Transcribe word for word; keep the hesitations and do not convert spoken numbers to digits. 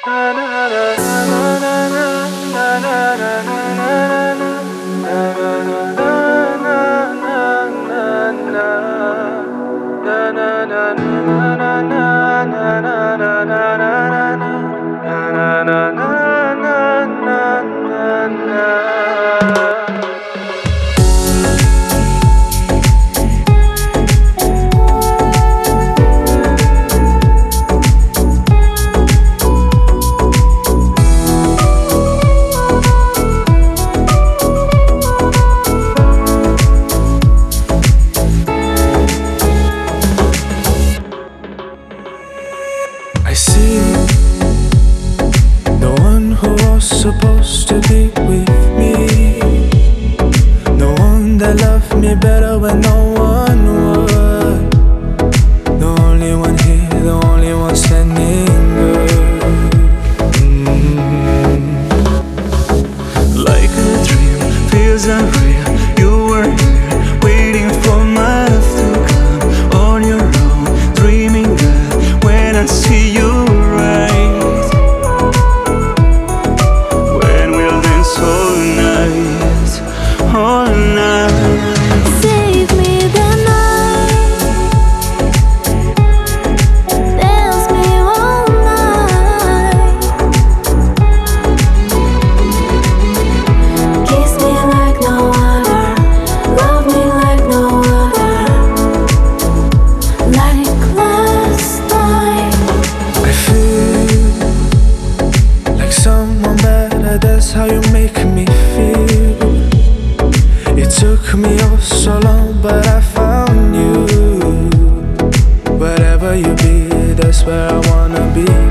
I see the one who was supposed to be with me, the one that loved me better when no one would, the only one here, the only one standing good. mm. Like a dream, feels unreal. You were here, waiting for my love to come on your own, dreaming that when I see you right, when we'll dance all night, all night. Save me the night, dance me all night, kiss me like no other, love me like no other, like last night. I feel like someone better, that's how you make me feel. It took me oh so long, but I found you. Wherever you be, that's where I wanna be.